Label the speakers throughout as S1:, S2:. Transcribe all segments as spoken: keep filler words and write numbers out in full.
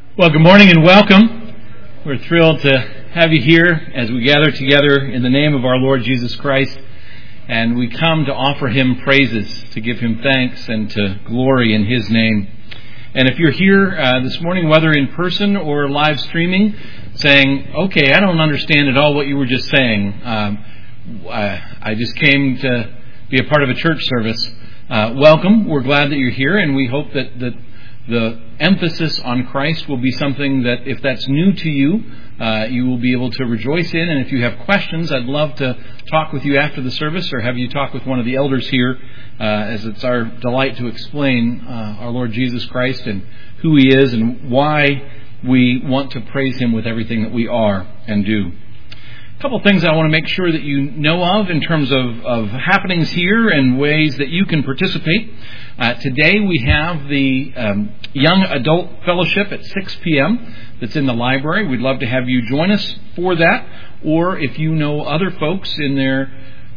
S1: Well, good morning and welcome. We're thrilled to have you here as we gather together in the name of our Lord Jesus Christ, and we come to offer Him praises, to give Him thanks, and to glory in His name. And if you're here uh, this morning, whether in person or live streaming, saying, okay, I don't understand at all what you were just saying. Um, I, I just came to be a part of a church service. Uh, welcome. We're glad that you're here, and we hope that, that the emphasis on Christ will be something that, if that's new to you, uh, you will be able to rejoice in. And if you have questions, I'd love to talk with you after the service, or have you talk with one of the elders here, uh, as it's our delight to explain uh, our Lord Jesus Christ and who He is and why we want to praise Him with everything that we are and do. A couple of things I want to make sure that you know of in terms of, of happenings here and ways that you can participate. Uh, today we have the um, Young Adult Fellowship at six p.m. that's in the library. We'd love to have you join us for that. Or if you know other folks in their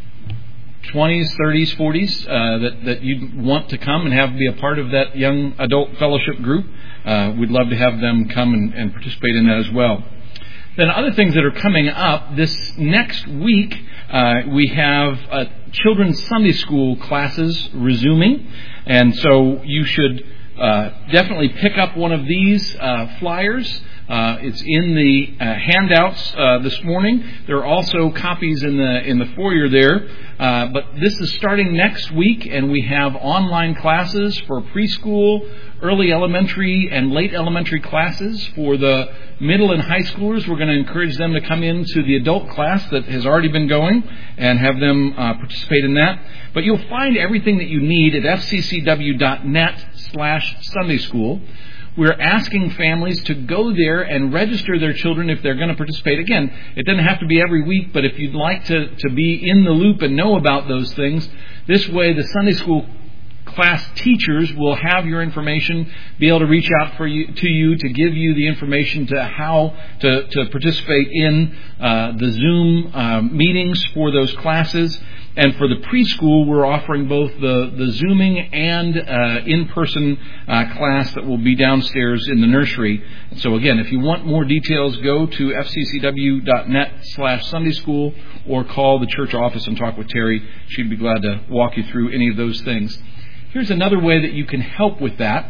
S1: twenties, thirties, forties uh, that, that you want to come and have be a part of that Young Adult Fellowship group, uh, we'd love to have them come and, and participate in that as well. Then other things that are coming up, this next week uh, we have uh, children's Sunday school classes resuming, and so you should uh, definitely pick up one of these uh, flyers. Uh, it's in the uh, handouts uh, this morning. There are also copies in the in the foyer there. Uh, but this is starting next week, and we have online classes for preschool, early elementary, and late elementary classes. For the middle and high schoolers, we're going to encourage them to come into the adult class that has already been going and have them uh, participate in that. But you'll find everything that you need at f c c w dot net slash Sunday school. We're asking families to go there and register their children if they're going to participate. Again, it doesn't have to be every week, but if you'd like to, to be in the loop and know about those things, this way the Sunday school class teachers will have your information, be able to reach out for you, to you to give you the information to how to, to participate in uh, the Zoom uh, meetings for those classes. And for the preschool, we're offering both the, the Zooming and uh, in-person uh, class that will be downstairs in the nursery. So again, if you want more details, go to f c c w dot net slash Sunday school or call the church office and talk with Terry. She'd be glad to walk you through any of those things. Here's another way that you can help with that.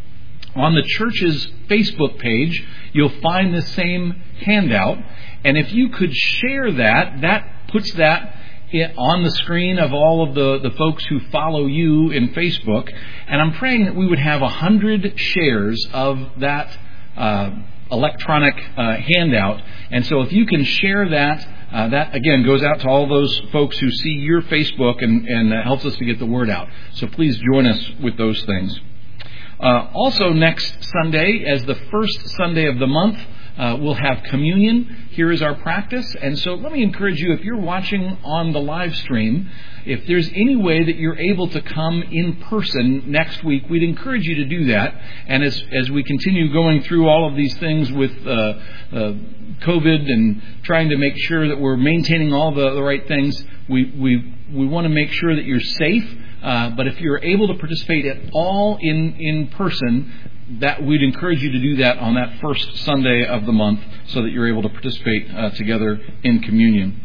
S1: On the church's Facebook page, you'll find the same handout. And if you could share that, that puts that on the screen of all of the, the folks who follow you in Facebook. And I'm praying that we would have one hundred shares of that uh, electronic uh, handout. And so if you can share that, uh, that again goes out to all those folks who see your Facebook and, and uh, helps us to get the word out. So please join us with those things. Uh, also next Sunday, as the first Sunday of the month, Uh, we'll have communion. Here is our practice. And so let me encourage you, if you're watching on the live stream, if there's any way that you're able to come in person next week, we'd encourage you to do that. And as as we continue going through all of these things with uh, uh, COVID and trying to make sure that we're maintaining all the, the right things, we we we want to make sure that you're safe. Uh, but if you're able to participate at all in, in person, that we'd encourage you to do that on that first Sunday of the month so that you're able to participate uh, together in communion.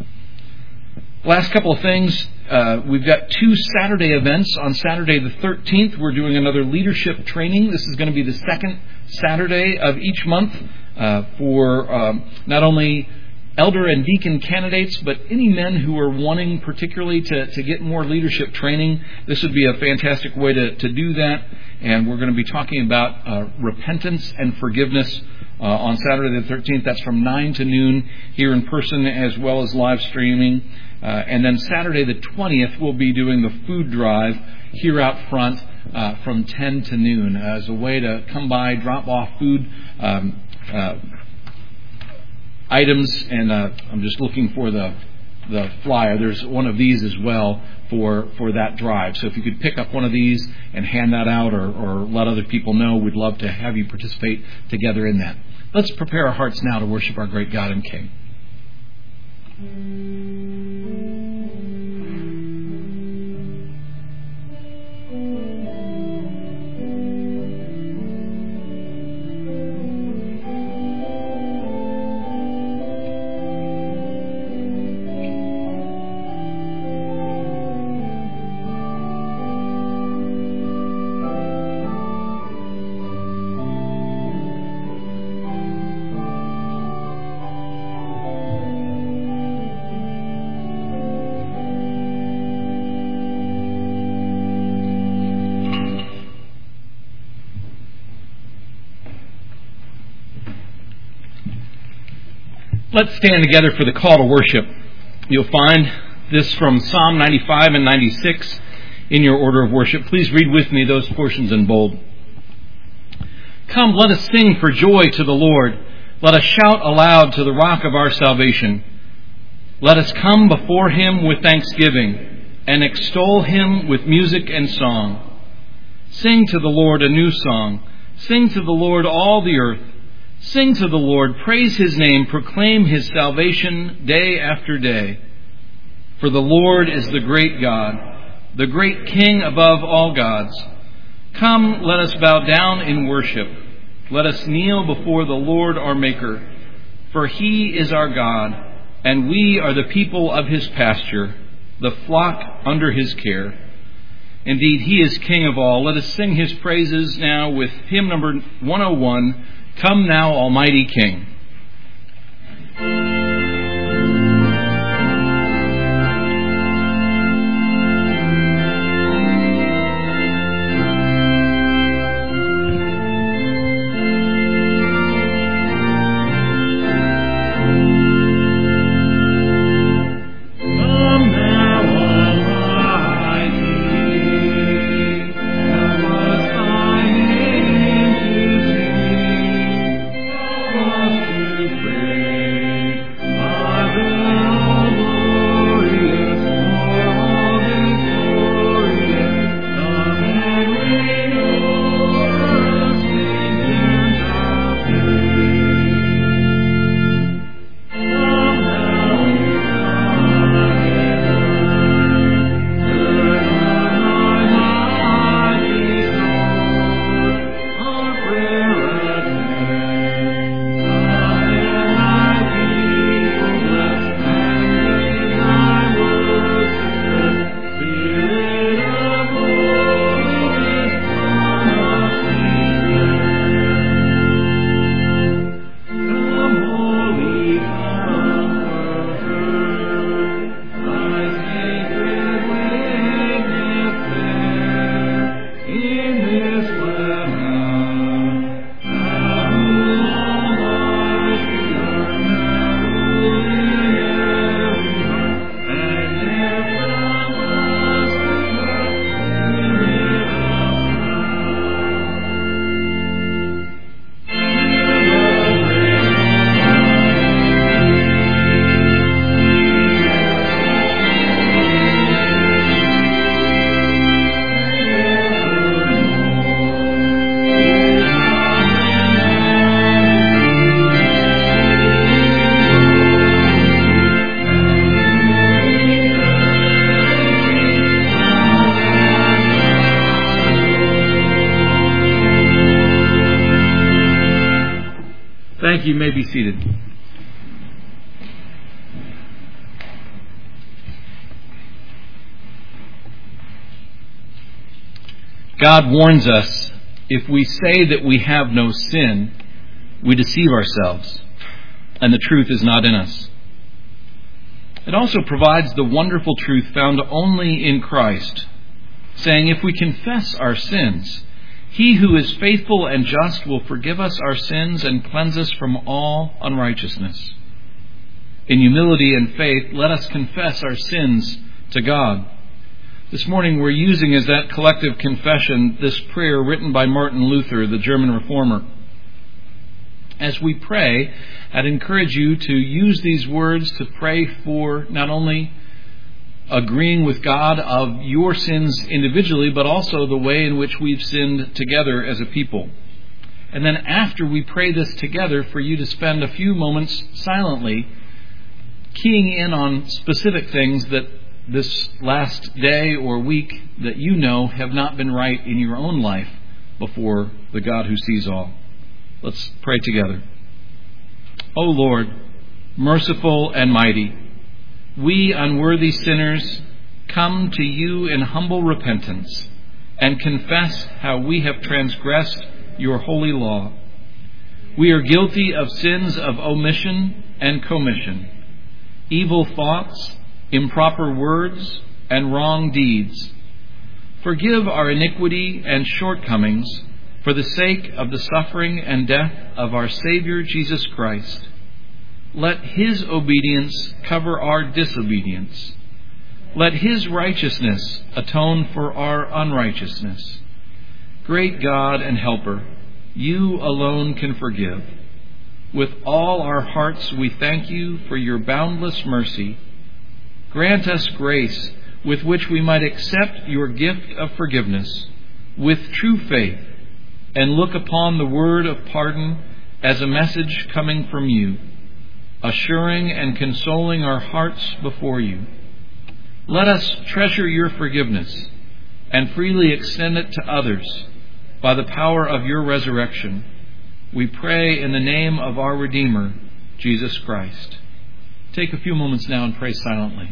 S1: Last couple of things. Uh, we've got two Saturday events. On Saturday the thirteenth, we're doing another leadership training. This is going to be the second Saturday of each month uh, for um, not only elder and deacon candidates, but any men who are wanting particularly to, to get more leadership training. This would be a fantastic way to, to do that. And we're going to be talking about uh, repentance and forgiveness uh, on Saturday the thirteenth. That's from nine to noon here in person as well as live streaming. Uh, and then Saturday the twentieth, we'll be doing the food drive here out front uh, from ten to noon uh, as a way to come by, drop off food um, uh, items. And uh, I'm just looking for the the flyer. There's one of these as well for for that drive. So if you could pick up one of these and hand that out or, or let other people know, we'd love to have you participate together in that. Let's prepare our hearts now to worship our great God and King. Let's stand together for the call to worship. You'll find this from Psalm ninety-five and ninety-six in your order of worship. Please read with me those portions in bold. Come, let us sing for joy to the Lord. Let us shout aloud to the rock of our salvation. Let us come before him with thanksgiving and extol him with music and song. Sing to the Lord a new song. Sing to the Lord all the earth. Sing to the Lord, praise his name, proclaim his salvation day after day. For the Lord is the great God, the great King above all gods. Come, let us bow down in worship. Let us kneel before the Lord our Maker. For he is our God, and we are the people of his pasture, the flock under his care. Indeed, he is King of all. Let us sing his praises now with hymn number one oh one, Come Now, Almighty King. Thank you. You may be seated. God warns us, if we say that we have no sin, we deceive ourselves, and the truth is not in us. It also provides the wonderful truth found only in Christ, saying, if we confess our sins, he who is faithful and just will forgive us our sins and cleanse us from all unrighteousness. In humility and faith, let us confess our sins to God. This morning we're using as that collective confession this prayer written by Martin Luther, the German reformer. As we pray, I'd encourage you to use these words to pray for not only agreeing with God of your sins individually, but also the way in which we've sinned together as a people. And then after we pray this together, for you to spend a few moments silently keying in on specific things that this last day or week that you know have not been right in your own life before the God who sees all. Let's pray together. O Lord, merciful and mighty, we unworthy sinners come to you in humble repentance and confess how we have transgressed your holy law. We are guilty of sins of omission and commission, evil thoughts, improper words, and wrong deeds. Forgive our iniquity and shortcomings for the sake of the suffering and death of our Savior Jesus Christ. Let His obedience cover our disobedience. Let His righteousness atone for our unrighteousness. Great God and Helper, You alone can forgive. With all our hearts we thank You for Your boundless mercy. Grant us grace with which we might accept Your gift of forgiveness with true faith and look upon the word of pardon as a message coming from You, assuring and consoling our hearts before You. Let us treasure Your forgiveness and freely extend it to others by the power of Your resurrection. We pray in the name of our Redeemer, Jesus Christ. Take a few moments now and pray silently.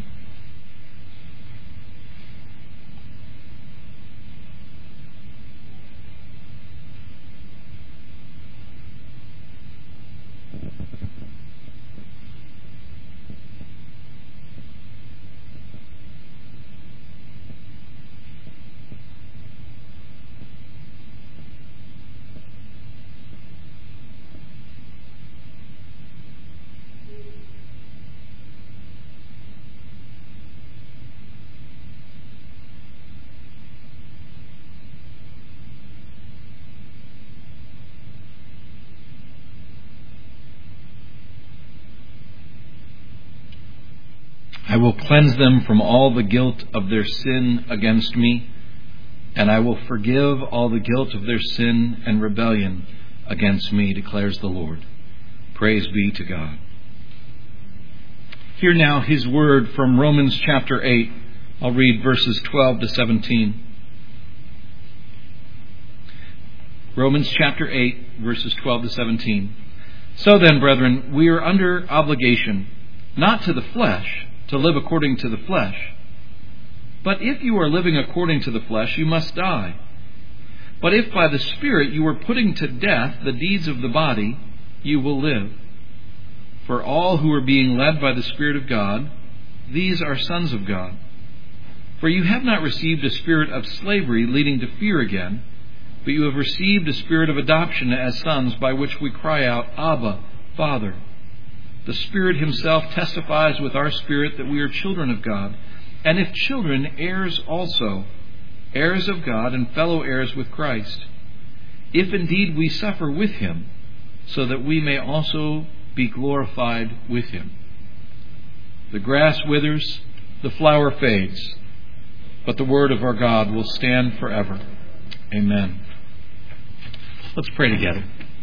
S1: I will cleanse them from all the guilt of their sin against me, and I will forgive all the guilt of their sin and rebellion against me, declares the Lord. Praise be to God. Hear now His word from Romans chapter eight. I'll read verses twelve to seventeen. Romans chapter eight, verses twelve to seventeen. So then, brethren, we are under obligation, not to the flesh, to live according to the flesh. But if you are living according to the flesh, you must die. But if by the Spirit you are putting to death the deeds of the body, you will live. For all who are being led by the Spirit of God, these are sons of God. For you have not received a spirit of slavery leading to fear again, but you have received a spirit of adoption as sons, by which we cry out, Abba, Father. The Spirit Himself testifies with our spirit that we are children of God, and if children, heirs also, heirs of God and fellow heirs with Christ, if indeed we suffer with Him, so that we may also be glorified with Him. The grass withers, the flower fades, but the word of our God will stand forever. Amen. Let's pray together.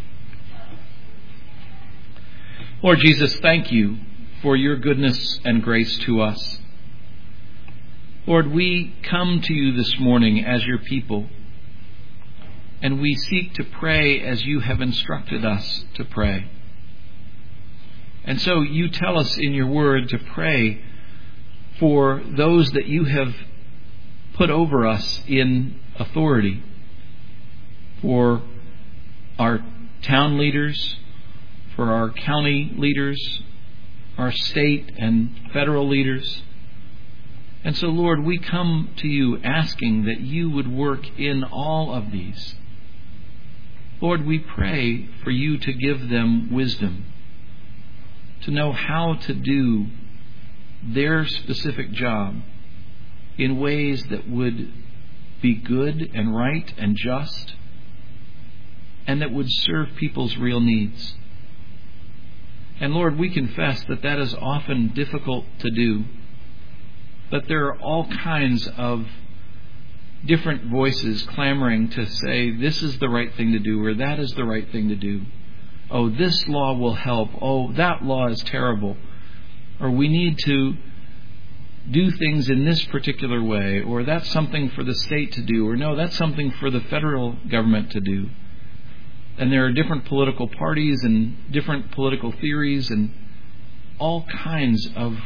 S1: Lord Jesus, thank You for Your goodness and grace to us. Lord, we come to You this morning as Your people, and we seek to pray as You have instructed us to pray. And so You tell us in Your word to pray for those that You have put over us in authority, for our town leaders, for our county leaders, our state and federal leaders. And so, Lord, we come to You asking that You would work in all of these. Lord, we pray for You to give them wisdom, to know how to do their specific job in ways that would be good and right and just, and that would serve people's real needs. And Lord, we confess that that is often difficult to do, that there are all kinds of different voices clamoring to say this is the right thing to do or that is the right thing to do. Oh, this law will help. Oh, that law is terrible. Or we need to do things in this particular way, or that's something for the state to do, or no, that's something for the federal government to do. And there are different political parties and different political theories and all kinds of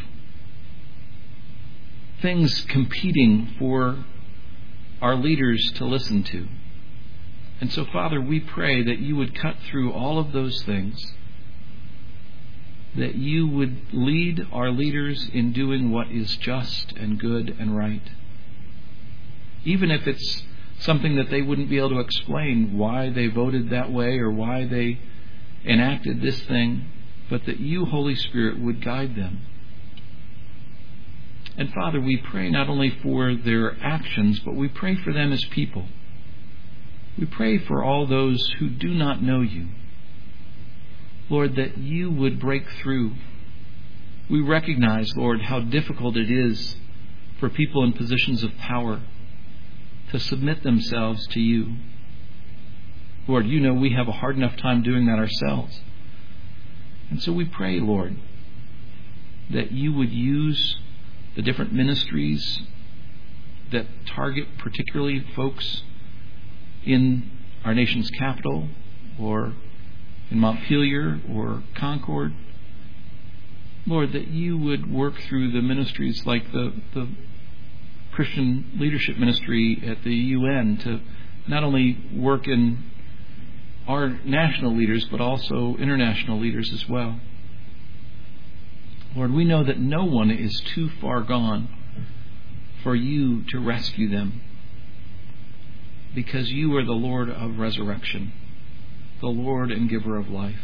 S1: things competing for our leaders to listen to. And so, Father, we pray that You would cut through all of those things, that You would lead our leaders in doing what is just and good and right, even if it's something that they wouldn't be able to explain why they voted that way or why they enacted this thing. but that you, Holy Spirit, would guide them. And Father, we pray not only for their actions, but we pray for them as people. We pray for all those who do not know you. Lord, that you would break through. We recognize, Lord, how difficult it is for people in positions of power to submit themselves to you. Lord, you know we have a hard enough time doing that ourselves. And so we pray, Lord, that you would use the different ministries that target particularly folks in our nation's capital or in Montpelier or Concord. Lord, that you would work through the ministries like the, the Christian Leadership Ministry at the U N to not only work in our national leaders, but also international leaders as well. Lord, we know that no one is too far gone for you to rescue them, because you are the Lord of resurrection, the Lord and giver of life.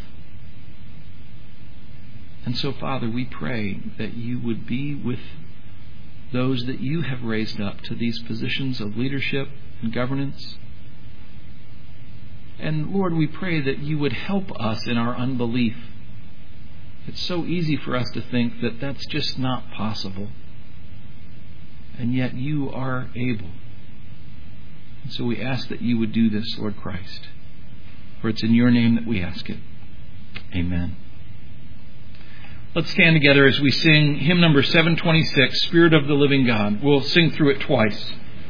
S1: And so, Father, we pray that you would be with those that you have raised up to these positions of leadership and governance. And Lord, we pray that you would help us in our unbelief. It's so easy for us to think that that's just not possible. And yet you are able. And so we ask that you would do this, Lord Christ. For it's in your name that we ask it. Amen. Let's stand together as we sing hymn number seven twenty-six, Spirit of the Living God. We'll sing through it twice.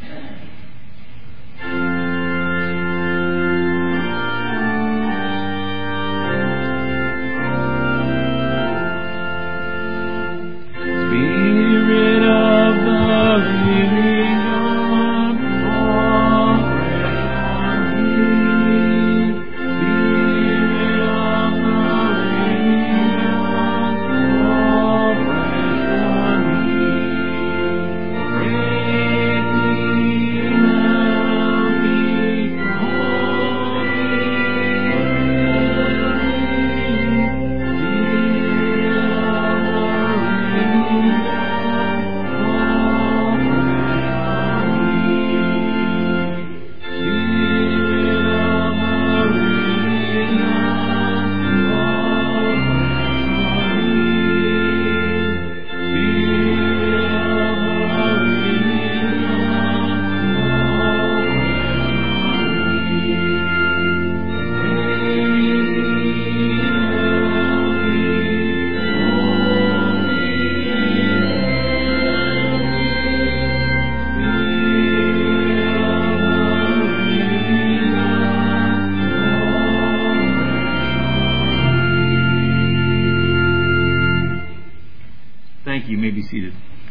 S1: Thank you. You may be seated.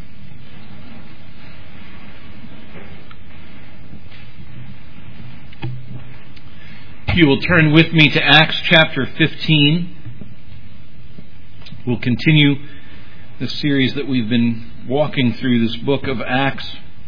S1: If you will turn with me to Acts chapter fifteen, we'll continue the series that we've been walking through, this book of Acts,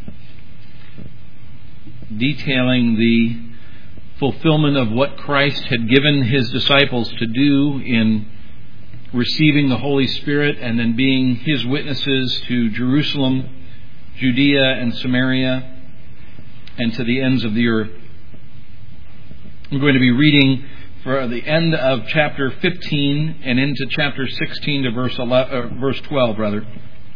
S1: detailing the fulfillment of what Christ had given his disciples to do in receiving the Holy Spirit and then being his witnesses to Jerusalem, Judea, and Samaria, and to the ends of the earth. I'm going to be reading for the end of chapter fifteen and into chapter sixteen to verse eleven, uh, verse twelve, rather.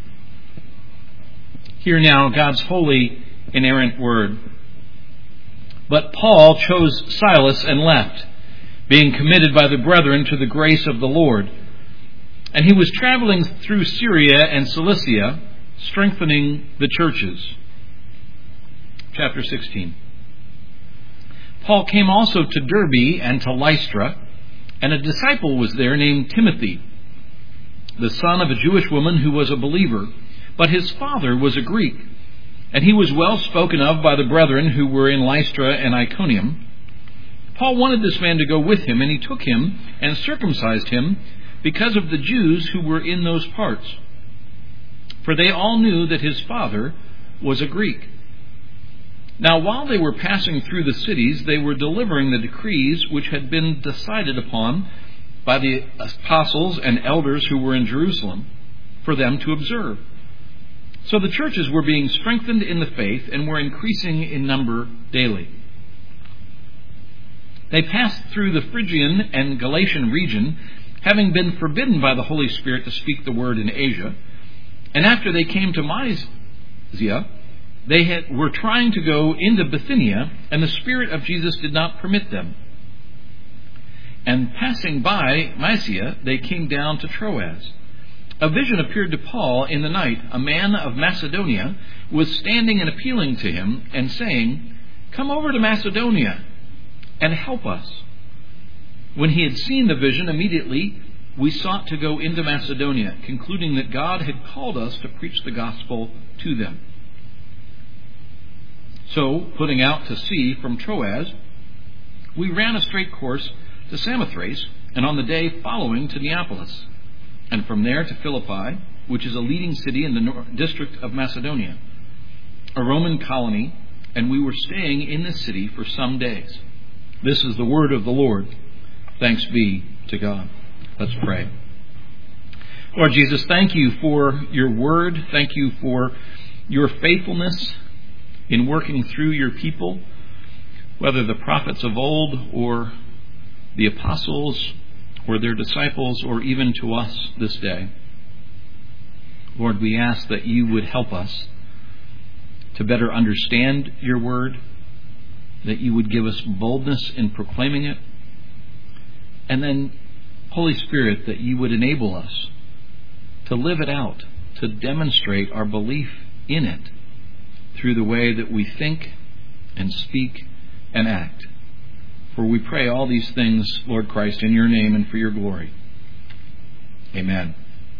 S1: Hear now God's holy, inerrant word. But Paul chose Silas and left, being committed by the brethren to the grace of the Lord. And he was traveling through Syria and Cilicia, strengthening the churches. Chapter sixteen. Paul came also to Derbe and to Lystra, and a disciple was there named Timothy, the son of a Jewish woman who was a believer, but his father was a Greek. And he was well spoken of by the brethren who were in Lystra and Iconium. Paul wanted this man to go with him, and he took him and circumcised him because of the Jews who were in those parts. For they all knew that his father was a Greek. Now while they were passing through the cities, they were delivering the decrees which had been decided upon by the apostles and elders who were in Jerusalem for them to observe. So the churches were being strengthened in the faith and were increasing in number daily. They passed through the Phrygian and Galatian region, having been forbidden by the Holy Spirit to speak the word in Asia. And after they came to Mysia, they had, were trying to go into Bithynia, and the Spirit of Jesus did not permit them. And passing by Mysia, they came down to Troas. A vision appeared to Paul in the night. A man of Macedonia was standing and appealing to him and saying, "Come over to Macedonia and help us." When he had seen the vision, immediately we sought to go into Macedonia, concluding that God had called us to preach the gospel to them. So, putting out to sea from Troas, we ran a straight course to Samothrace, and on the day following to Neapolis, and from there to Philippi, which is a leading city in the district of Macedonia, a Roman colony, and we were staying in this city for some days. This is the word of the Lord. Thanks be to God. Let's pray. Lord Jesus, thank you for your word. Thank you for your faithfulness in working through your people, whether the prophets of old or the apostles or their disciples or even to us this day. Lord, we ask that you would help us to better understand your word, that you would give us boldness in proclaiming it, and then, Holy Spirit, that you would enable us to live it out, to demonstrate our belief in it through the way that we think and speak and act. For we pray all these things, Lord Christ, in your name and for your glory. Amen.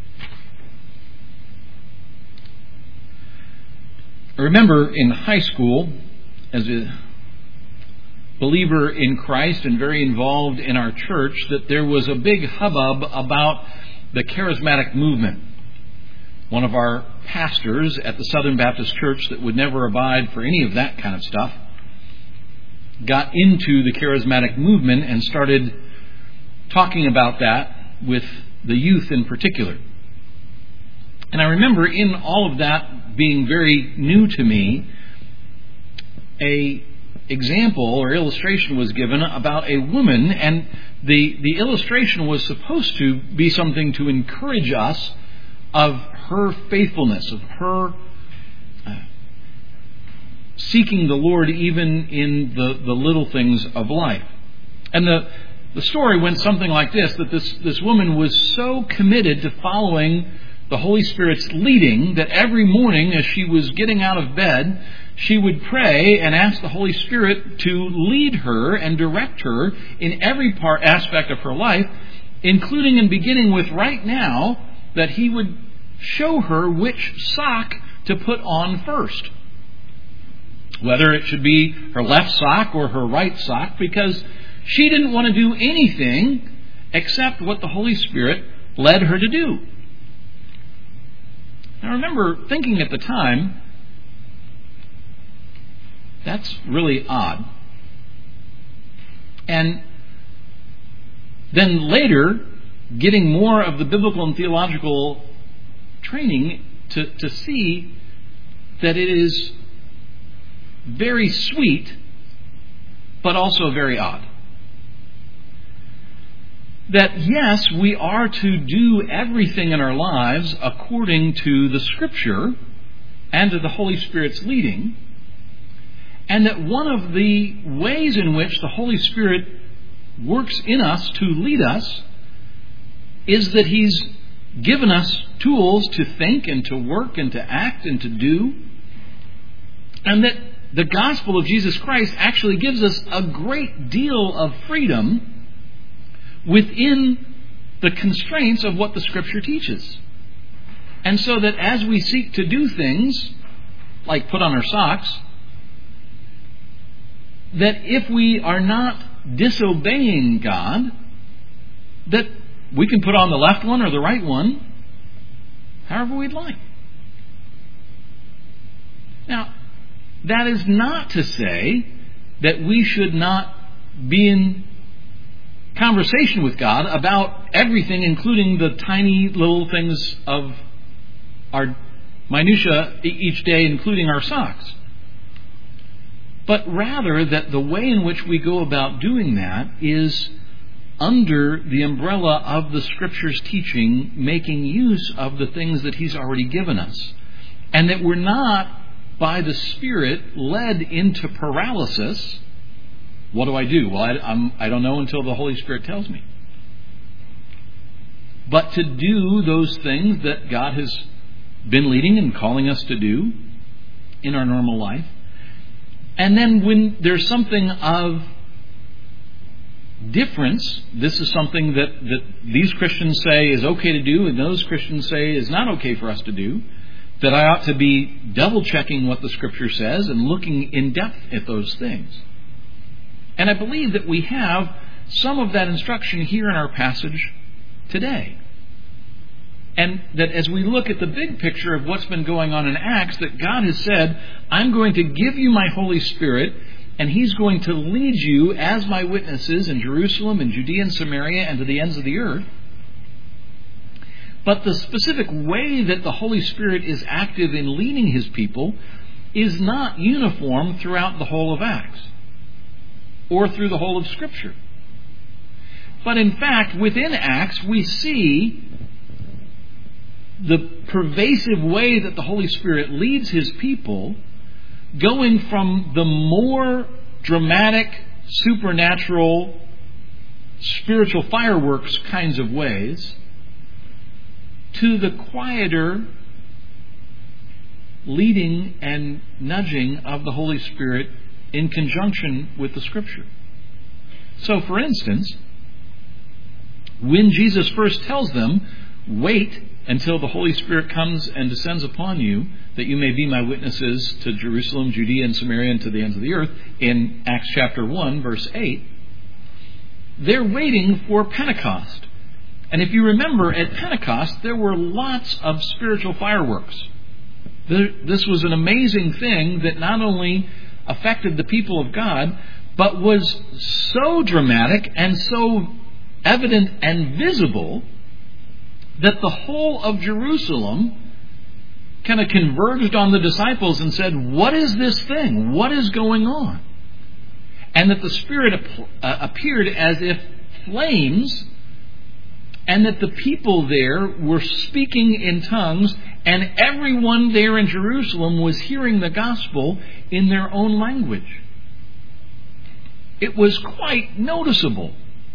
S1: I remember in high school, as a believer in Christ and very involved in our church, that there was a big hubbub about the charismatic movement. One of our pastors at the Southern Baptist Church that would never abide for any of that kind of stuff got into the charismatic movement and started talking about that with the youth in particular. And I remember in all of that being very new to me, a example or illustration was given about a woman, and the, the illustration was supposed to be something to encourage us of her faithfulness, of her uh, seeking the Lord even in the, the little things of life. And the, the story went something like this, that this, this woman was so committed to following the Holy Spirit's leading that every morning as she was getting out of bed, she would pray and ask the Holy Spirit to lead her and direct her in every part aspect of her life, including and beginning with right now, that he would show her which sock to put on first. Whether it should be her left sock or her right sock, because she didn't want to do anything except what the Holy Spirit led her to do. I remember thinking at the time, that's really odd. And then later, getting more of the biblical and theological training to, to see that it is very sweet, but also very odd. That yes, we are to do everything in our lives according to the Scripture and to the Holy Spirit's leading, and that one of the ways in which the Holy Spirit works in us to lead us is that He's given us tools to think and to work and to act and to do, and that the gospel of Jesus Christ actually gives us a great deal of freedom within the constraints of what the Scripture teaches. And so that as we seek to do things, like put on our socks, that if we are not disobeying God, that we can put on the left one or the right one, however we'd like. Now, that is not to say that we should not be in conversation with God about everything, including the tiny little things of our minutia each day, including our socks. But rather that the way in which we go about doing that is under the umbrella of the Scripture's teaching, making use of the things that He's already given us. And that we're not, by the Spirit, led into paralysis. What do I do? Well, I, I'm, I don't know until the Holy Spirit tells me. But to do those things that God has been leading and calling us to do in our normal life. And then when there's something of difference, this is something that, that these Christians say is okay to do and those Christians say is not okay for us to do, that I ought to be double checking what the Scripture says and looking in depth at those things. And I believe that we have some of that instruction here in our passage today. And that as we look at the big picture of what's been going on in Acts, that God has said, I'm going to give you my Holy Spirit, and He's going to lead you as my witnesses in Jerusalem and Judea and Samaria and to the ends of the earth. But the specific way that the Holy Spirit is active in leading His people is not uniform throughout the whole of Acts or through the whole of Scripture. But in fact, within Acts, we see the pervasive way that the Holy Spirit leads His people, going from the more dramatic, supernatural, spiritual fireworks kinds of ways to the quieter leading and nudging of the Holy Spirit in conjunction with the Scripture. So, for instance, when Jesus first tells them, wait until the Holy Spirit comes and descends upon you, that you may be my witnesses to Jerusalem, Judea, and Samaria, and to the ends of the earth, in Acts chapter one, verse eight, they're waiting for Pentecost. And if you remember, at Pentecost, there were lots of spiritual fireworks. This was an amazing thing that not only affected the people of God, but was so dramatic and so evident and visible that the whole of Jerusalem kind of converged on the disciples and said, what is this thing? What is going on? And that the Spirit appeared as if flames, and that the people there were speaking in tongues, and everyone there in Jerusalem was hearing the gospel in their own language. It was quite noticeable.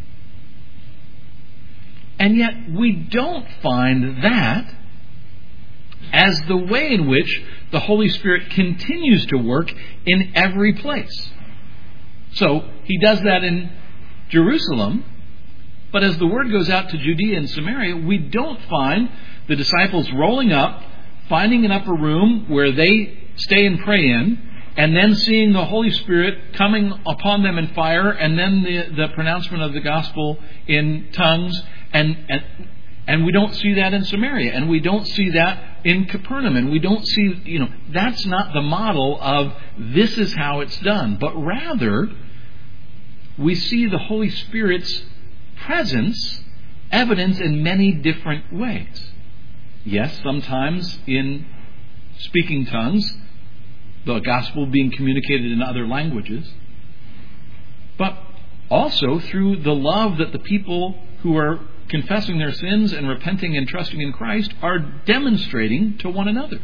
S1: And yet we don't find that as the way in which the Holy Spirit continues to work in every place. So He does that in Jerusalem, but as the word goes out to Judea and Samaria, we don't find the disciples rolling up, finding an upper room where they stay and pray in, and then seeing the Holy Spirit coming upon them in fire, and then the, the pronouncement of the gospel in tongues. And, and and we don't see that in Samaria, and we don't see that in Capernaum, and we don't see, you know, that's not the model of this is how it's done. But rather, we see the Holy Spirit's presence evident in many different ways. Yes, sometimes in speaking tongues, the gospel being communicated in other languages, but also through the love that the people who are confessing their sins and repenting and trusting in Christ are demonstrating to one another.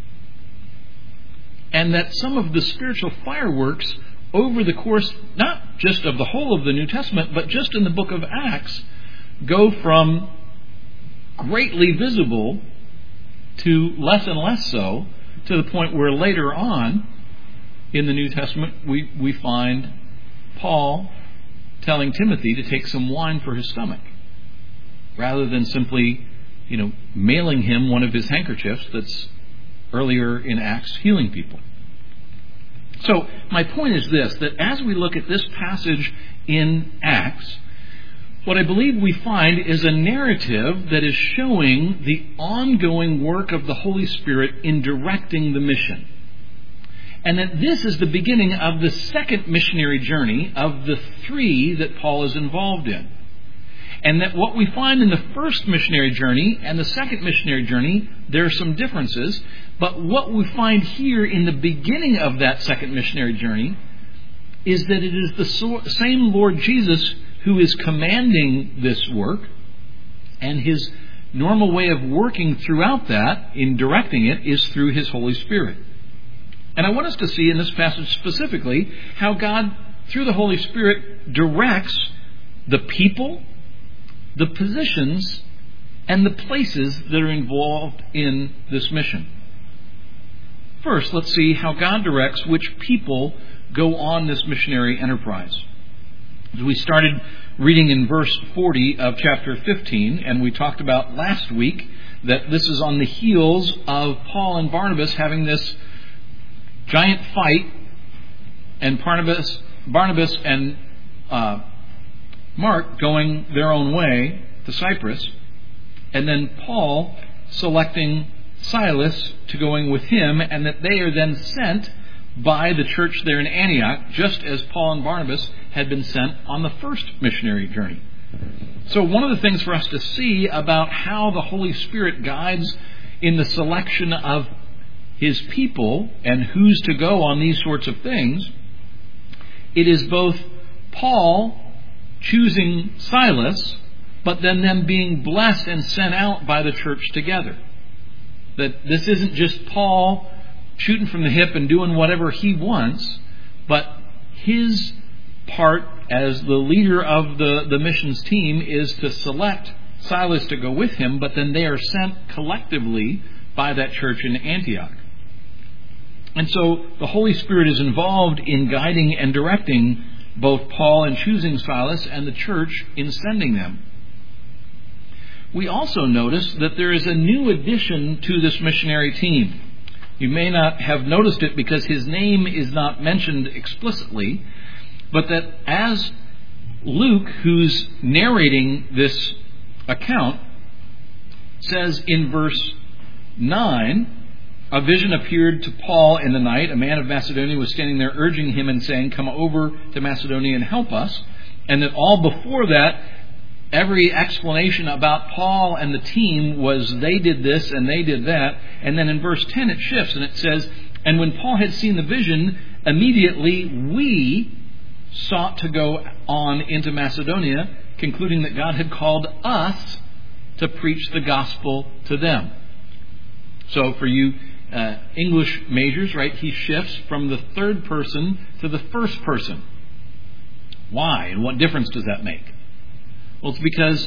S1: And that some of the spiritual fireworks over the course, not just of the whole of the New Testament, but just in the book of Acts, go from greatly visible to less and less so, to the point where later on in the New Testament we, we find Paul telling Timothy to take some wine for his stomach, rather than simply, you know, mailing him one of his handkerchiefs that's earlier in Acts healing people. So my point is this, that as we look at this passage in Acts, what I believe we find is a narrative that is showing the ongoing work of the Holy Spirit in directing the mission. And that this is the beginning of the second missionary journey of the three that Paul is involved in. And that what we find in the first missionary journey and the second missionary journey, there are some differences. But what we find here in the beginning of that second missionary journey is that it is the same Lord Jesus who is commanding this work, and his normal way of working throughout that, in directing it, is through his Holy Spirit. And I want us to see in this passage specifically how God, through the Holy Spirit, directs the people, the positions, and the places that are involved in this mission. First, let's see how God directs which people go on this missionary enterprise. As we started reading in verse forty of chapter fifteen, and we talked about last week that this is on the heels of Paul and Barnabas having this giant fight, and Barnabas, Barnabas and uh, Mark going their own way to Cyprus, and then Paul selecting Silas to going with him, and that they are then sent by the church there in Antioch, just as Paul and Barnabas had been sent on the first missionary journey. So one of the things for us to see about how the Holy Spirit guides in the selection of his people and who's to go on these sorts of things, it is both Paul choosing Silas, but then them being blessed and sent out by the church together. That this isn't just Paul shooting from the hip and doing whatever he wants, but his part as the leader of the, the missions team is to select Silas to go with him, but then they are sent collectively by that church in Antioch. And so the Holy Spirit is involved in guiding and directing both Paul in choosing Silas and the church in sending them. We also notice that there is a new addition to this missionary team. You may not have noticed it because his name is not mentioned explicitly, but that as Luke, who's narrating this account, says in verse nine, a vision appeared to Paul in the night. A man of Macedonia was standing there urging him and saying, "Come over to Macedonia and help us." And that all before that, every explanation about Paul and the team was they did this and they did that. And then in verse ten it shifts and it says, "And when Paul had seen the vision, immediately we sought to go on into Macedonia, concluding that God had called us to preach the gospel to them." So for you uh, English majors, right, he shifts from the third person to the first person. Why? And what difference does that make? Well, it's because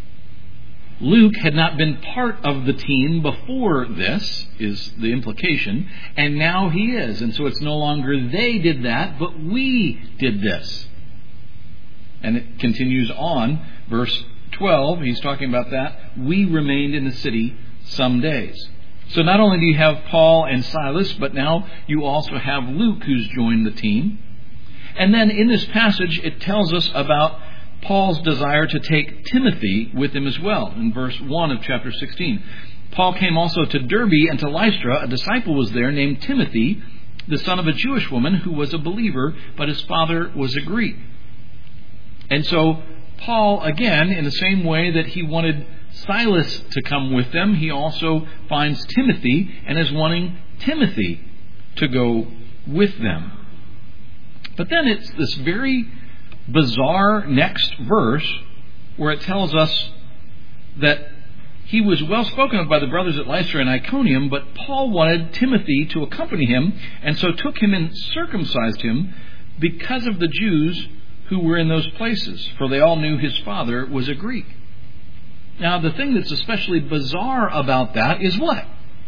S1: Luke had not been part of the team before this, is the implication, and now he is. And so it's no longer they did that, but we did this. And it continues on, verse twelve, he's talking about that. We remained in the city some days. So not only do you have Paul and Silas, but now you also have Luke who's joined the team. And then in this passage, it tells us about Paul's desire to take Timothy with him as well, in verse one of chapter sixteen. Paul came also to Derbe and to Lystra. A disciple was there named Timothy, the son of a Jewish woman who was a believer, but his father was a Greek. And so Paul, again, in the same way that he wanted Silas to come with them, he also finds Timothy and is wanting Timothy to go with them. But then it's this very bizarre next verse where it tells us that he was well spoken of by the brothers at Lystra and Iconium, but Paul wanted Timothy to accompany him, and so took him and circumcised him because of the Jews who were in those places, for they all knew his father was a Greek. Now, the thing that's especially bizarre about that is what?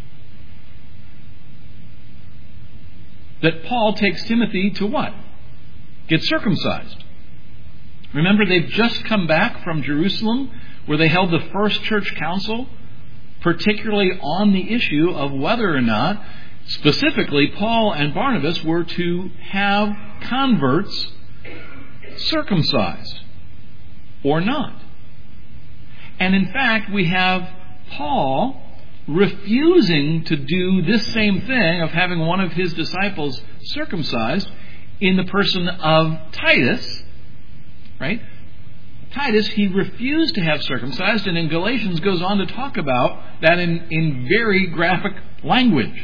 S1: That Paul takes Timothy to what? Get circumcised. Remember, they've just come back from Jerusalem, where they held the first church council, particularly on the issue of whether or not, specifically, Paul and Barnabas were to have converts circumcised or not. And in fact, we have Paul refusing to do this same thing of having one of his disciples circumcised in the person of Titus, right? Titus, he refused to have circumcised, and in Galatians goes on to talk about that in, in very graphic language.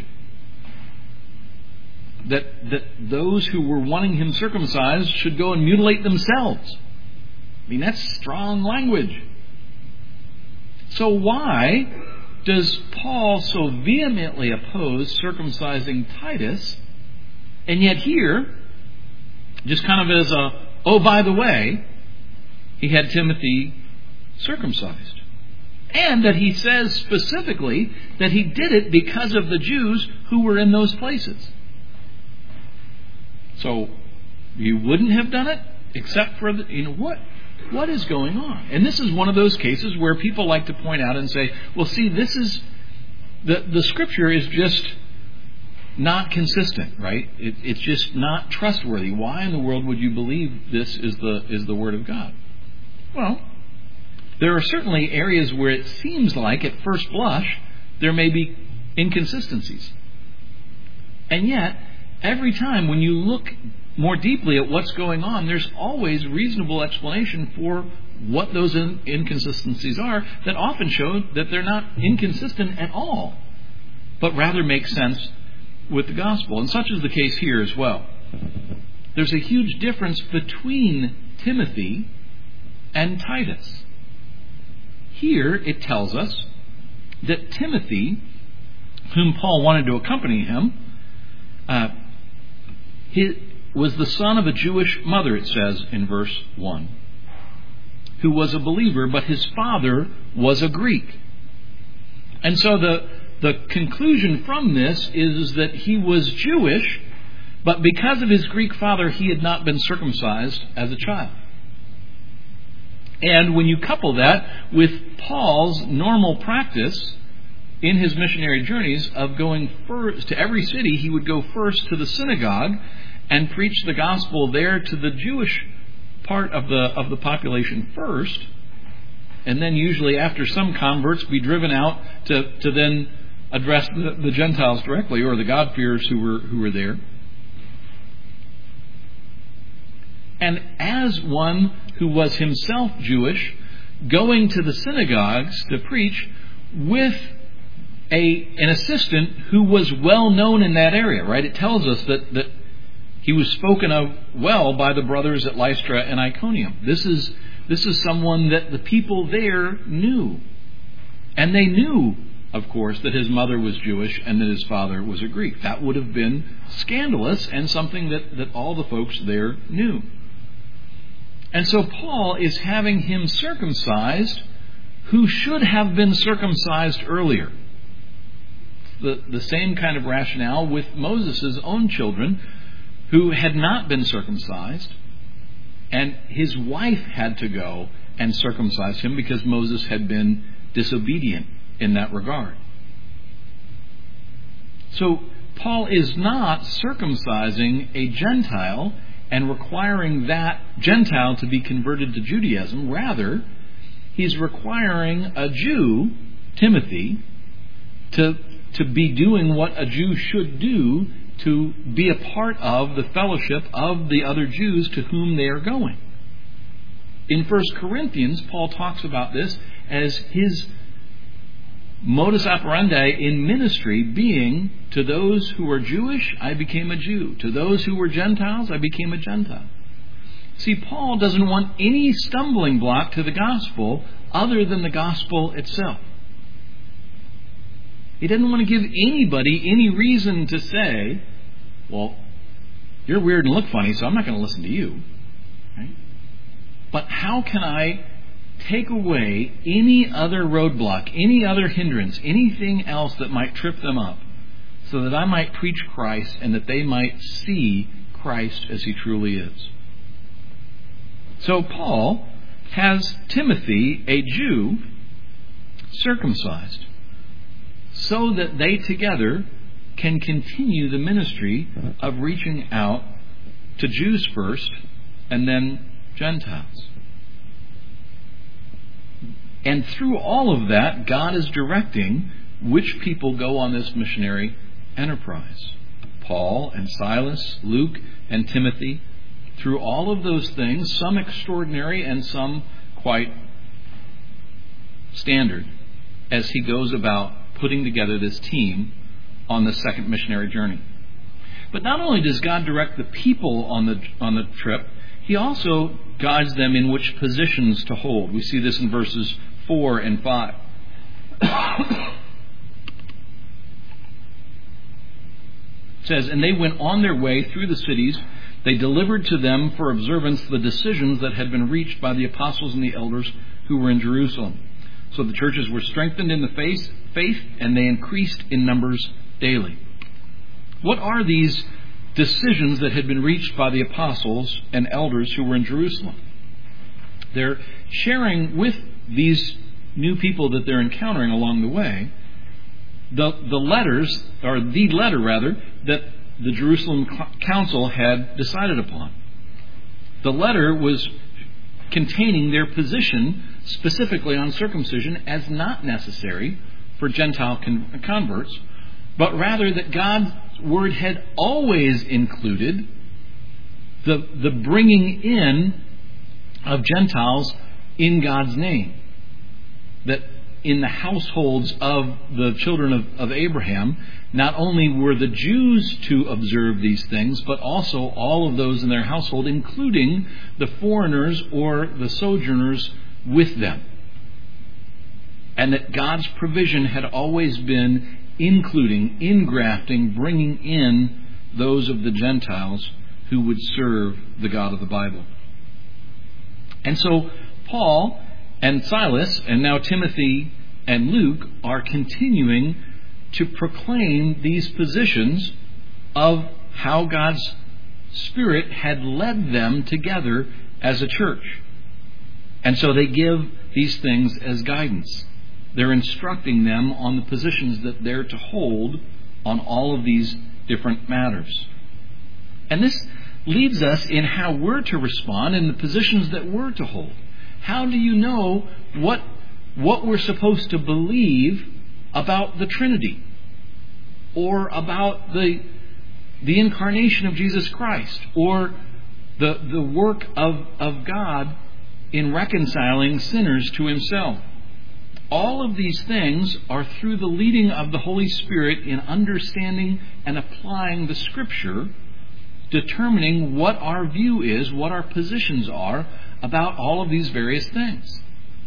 S1: That, that those who were wanting him circumcised should go and mutilate themselves. I mean, that's strong language. So why does Paul so vehemently oppose circumcising Titus, and yet here, just kind of as a, oh, by the way, he had Timothy circumcised? And that he says specifically that he did it because of the Jews who were in those places. So, you wouldn't have done it except for, the, you know, what? What is going on? And this is one of those cases where people like to point out and say, well, see, this is, the, the Scripture is just not consistent, right? It, it's just not trustworthy. Why in the world would you believe this is the is the Word of God? Well, there are certainly areas where it seems like, at first blush, there may be inconsistencies. And yet, every time when you look more deeply at what's going on, there's always reasonable explanation for what those in- inconsistencies are that often show that they're not inconsistent at all, but rather make sense with the gospel. And such is the case here as well. There's a huge difference between Timothy and Titus. Here it tells us that Timothy, whom Paul wanted to accompany him, uh, he was the son of a Jewish mother, it says in verse one, who was a believer, but his father was a Greek. And so the, the conclusion from this is that he was Jewish, but because of his Greek father, he had not been circumcised as a child. And when you couple that with Paul's normal practice in his missionary journeys of going first to every city, he would go first to the synagogue and preach the gospel there to the Jewish part of the of the population first, and then usually after some converts be driven out to, to then address the, the Gentiles directly, or the God-fearers who were who were there. And as one who was himself Jewish, going to the synagogues to preach with a an assistant who was well known in that area, right? It tells us that that he was spoken of well by the brothers at Lystra and Iconium. This is this is someone that the people there knew. And they knew, of course, that his mother was Jewish and that his father was a Greek. That would have been scandalous and something that, that all the folks there knew. And so Paul is having him circumcised who should have been circumcised earlier. The, the same kind of rationale with Moses' own children, who had not been circumcised, and his wife had to go and circumcise him because Moses had been disobedient in that regard. So Paul is not circumcising a Gentile and requiring that Gentile to be converted to Judaism. Rather, he's requiring a Jew, Timothy, to, to be doing what a Jew should do to be a part of the fellowship of the other Jews to whom they are going. In First Corinthians, Paul talks about this as his modus operandi in ministry being, to those who were Jewish, I became a Jew. To those who were Gentiles, I became a Gentile. See, Paul doesn't want any stumbling block to the gospel other than the gospel itself. He doesn't want to give anybody any reason to say, well, you're weird and look funny, so I'm not going to listen to you. Right? But how can I take away any other roadblock, any other hindrance, anything else that might trip them up, so that I might preach Christ and that they might see Christ as he truly is? So Paul has Timothy, a Jew, circumcised, so that they together can continue the ministry of reaching out to Jews first and then Gentiles. And through all of that, God is directing which people go on this missionary enterprise. Paul and Silas, Luke and Timothy, through all of those things, some extraordinary and some quite standard as he goes about putting together this team on the second missionary journey. But not only does God direct the people on the on the trip, he also guides them in which positions to hold. We see this in verses four and five. It says, "And they went on their way through the cities. They delivered to them for observance the decisions that had been reached by the apostles and the elders who were in Jerusalem. So the churches were strengthened in the faith, faith, and they increased in numbers daily." What are these decisions that had been reached by the apostles and elders who were in Jerusalem? They're sharing with these new people that they're encountering along the way the, the letters, or the letter rather, that the Jerusalem Council had decided upon. The letter was containing their position specifically on circumcision as not necessary for Gentile con- converts, but rather that God's word had always included the, the bringing in of Gentiles in God's name. That in the households of the children of, of Abraham, not only were the Jews to observe these things, but also all of those in their household, including the foreigners or the sojourners with them. And that God's provision had always been including, ingrafting, bringing in those of the Gentiles who would serve the God of the Bible. And so Paul and Silas, and now Timothy and Luke, are continuing to proclaim these positions of how God's Spirit had led them together as a church. And so they give these things as guidance. They're instructing them on the positions that they're to hold on all of these different matters. And this leaves us in how we're to respond in the positions that we're to hold. How do you know what, what we're supposed to believe about the Trinity? Or about the, the incarnation of Jesus Christ? Or the, the work of, of God in reconciling sinners to Himself? All of these things are through the leading of the Holy Spirit in understanding and applying the Scripture, determining what our view is, what our positions are about all of these various things.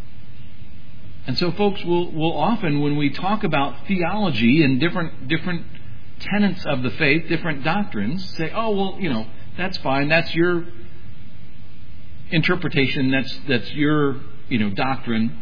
S1: And so, folks, we'll, we'll often, when we talk about theology and different different tenets of the faith, different doctrines, say, oh, well, you know, that's fine. That's your interpretation. That's that's your, you know, doctrine.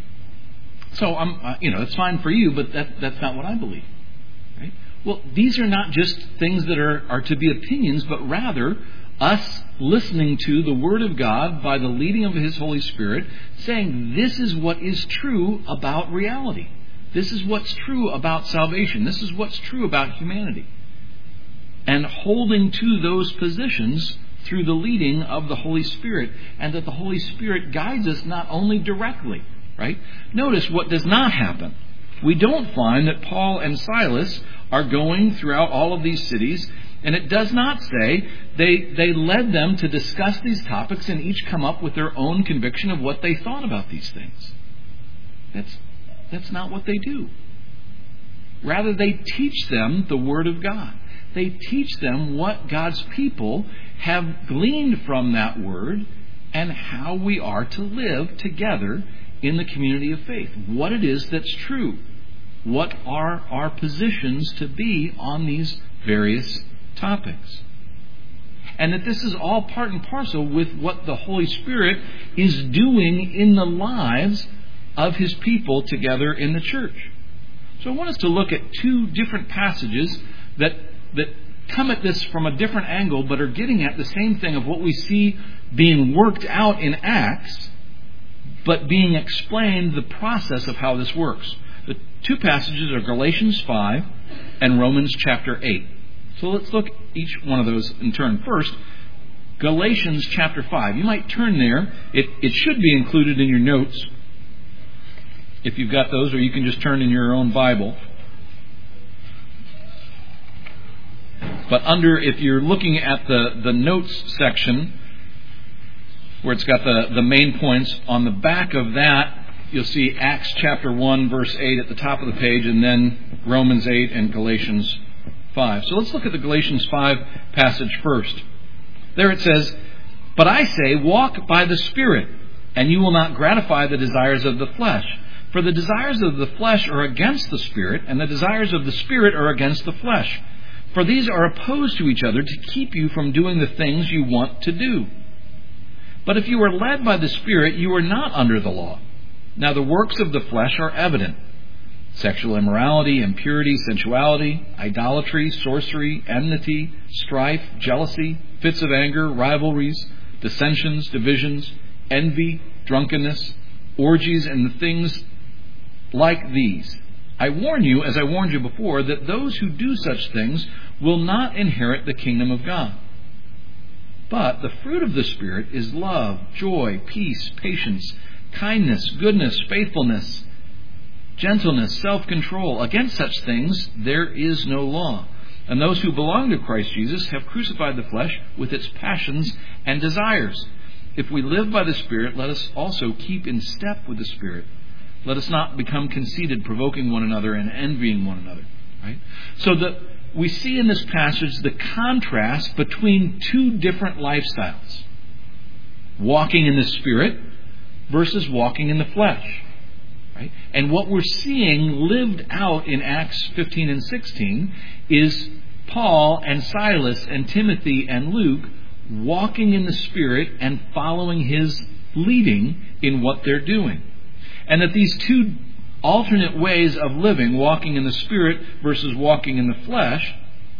S1: So, I'm, uh, you know, it's fine for you, but that, that's not what I believe. Right? Well, these are not just things that are, are to be opinions, but rather us listening to the Word of God by the leading of His Holy Spirit, saying this is what is true about reality. This is what's true about salvation. This is what's true about humanity. And holding to those positions through the leading of the Holy Spirit, and that the Holy Spirit guides us not only directly, right? Notice what does not happen. We don't find that Paul and Silas are going throughout all of these cities, and it does not say they, they led them to discuss these topics and each come up with their own conviction of what they thought about these things. That's, that's not what they do. Rather, they teach them the Word of God. They teach them what God's people have gleaned from that Word and how we are to live together in the community of faith. What it is that's true. What are our positions to be on these various topics. And that this is all part and parcel with what the Holy Spirit is doing in the lives of His people together in the church. So I want us to look at two different passages that that come at this from a different angle, but are getting at the same thing of what we see being worked out in Acts, but being explained the process of how this works. The two passages are Galatians five and Romans chapter eight. So let's look each one of those in turn. First, Galatians chapter five. You might turn there. It, it should be included in your notes if you've got those, or you can just turn in your own Bible. But under, if you're looking at the, the notes section, where it's got the, the main points. On the back of that, you'll see Acts chapter one, verse eight at the top of the page, and then Romans eight and Galatians five. So let's look at the Galatians five passage first. There it says, "But I say, walk by the Spirit, and you will not gratify the desires of the flesh. For the desires of the flesh are against the Spirit, and the desires of the Spirit are against the flesh. For these are opposed to each other to keep you from doing the things you want to do. But if you are led by the Spirit, you are not under the law. Now the works of the flesh are evident: sexual immorality, impurity, sensuality, idolatry, sorcery, enmity, strife, jealousy, fits of anger, rivalries, dissensions, divisions, envy, drunkenness, orgies, and the things like these. I warn you, as I warned you before, that those who do such things will not inherit the kingdom of God. But the fruit of the Spirit is love, joy, peace, patience, kindness, goodness, faithfulness, gentleness, self-control. Against such things there is no law. And those who belong to Christ Jesus have crucified the flesh with its passions and desires. If we live by the Spirit, let us also keep in step with the Spirit. Let us not become conceited, provoking one another and envying one another." Right? So the, we see in this passage the contrast between two different lifestyles. Walking in the Spirit versus walking in the flesh. Right? And what we're seeing lived out in Acts fifteen and sixteen is Paul and Silas and Timothy and Luke walking in the Spirit and following his leading in what they're doing. And that these two alternate ways of living, walking in the Spirit versus walking in the flesh,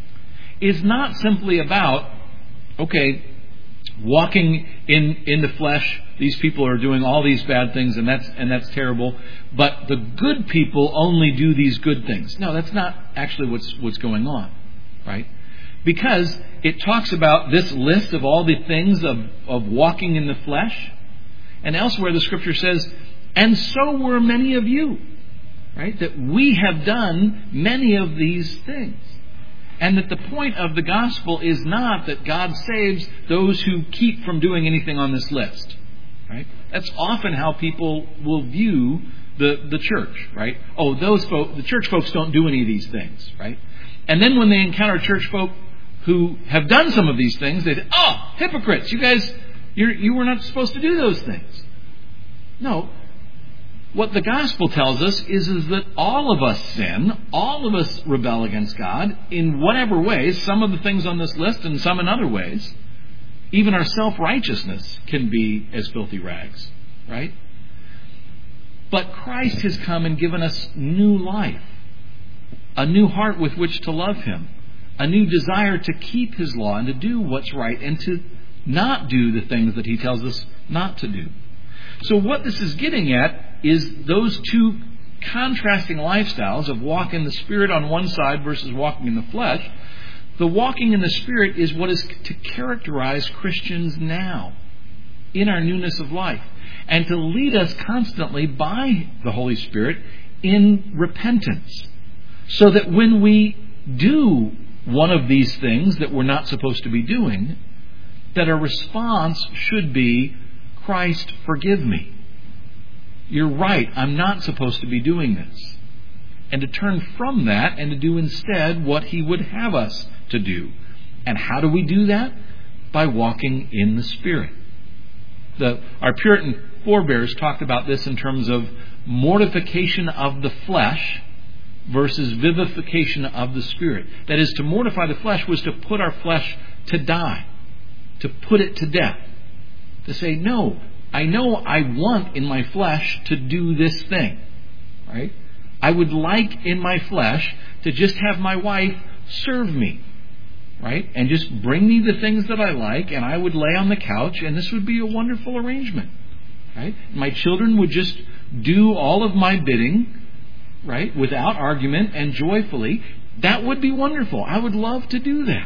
S1: is not simply about, okay, walking in, in the flesh, these people are doing all these bad things and that's and that's terrible, but the good people only do these good things. No, that's not actually what's what's going on, right? Because it talks about this list of all the things of, of walking in the flesh, and elsewhere the Scripture says, "And so were many of you," right? That we have done many of these things. And that the point of the gospel is not that God saves those who keep from doing anything on this list. Right? That's often how people will view the, the church, right? Oh, those folk, the church folks don't do any of these things, right? And then when they encounter church folk who have done some of these things, they say, "Oh, hypocrites! You guys, you're, you were not supposed to do those things." No. What the gospel tells us is, is that all of us sin, all of us rebel against God in whatever ways, some of the things on this list and some in other ways. Even our self-righteousness can be as filthy rags, right? But Christ has come and given us new life, a new heart with which to love Him, a new desire to keep His law and to do what's right and to not do the things that He tells us not to do. So what this is getting at is those two contrasting lifestyles of walk in the Spirit on one side versus walking in the flesh. The walking in the Spirit is what is to characterize Christians now in our newness of life and to lead us constantly by the Holy Spirit in repentance, so that when we do one of these things that we're not supposed to be doing, that our response should be, "Christ, forgive me. You're right, I'm not supposed to be doing this." And to turn from that and to do instead what He would have us to do. And how do we do that? By walking in the Spirit. The, our Puritan forebears talked about this in terms of mortification of the flesh versus vivification of the Spirit. That is, to mortify the flesh was to put our flesh to die, to put it to death. To say, no, I know I want in my flesh to do this thing. Right? I would like in my flesh to just have my wife serve me. Right? And just bring me the things that I like, and I would lay on the couch, and this would be a wonderful arrangement. Right? My children would just do all of my bidding, right, without argument and joyfully. That would be wonderful. I would love to do that.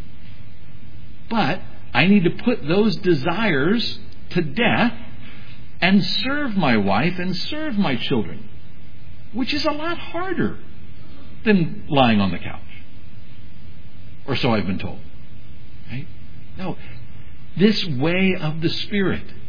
S1: But I need to put those desires to death and serve my wife and serve my children, which is a lot harder than lying on the couch. Or so I've been told. Right? No. This way of the Spirit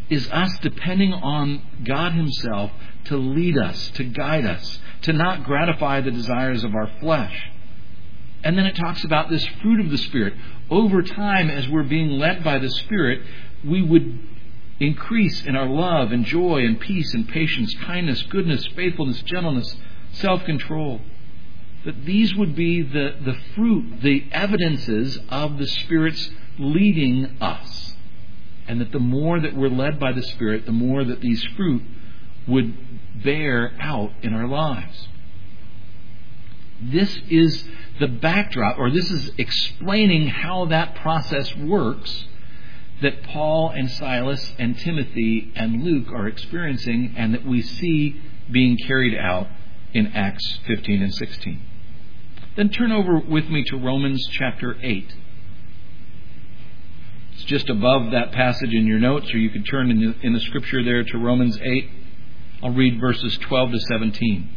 S1: is us depending on God Himself to lead us, to guide us, to not gratify the desires of our flesh. And then it talks about this fruit of the Spirit. Over time, as we're being led by the Spirit, we would increase in our love and joy and peace and patience, kindness, goodness, faithfulness, gentleness, self-control. That these would be the, the fruit, the evidences of the Spirit's leading us. And that the more that we're led by the Spirit, the more that these fruit would bear out in our lives. This is the backdrop, or this is explaining how that process works that Paul and Silas and Timothy and Luke are experiencing and that we see being carried out in Acts fifteen and sixteen. Then turn over with me to Romans chapter eight. It's just above that passage in your notes, or you could turn in the, in the scripture there to Romans eight. I'll read verses twelve to seventeen.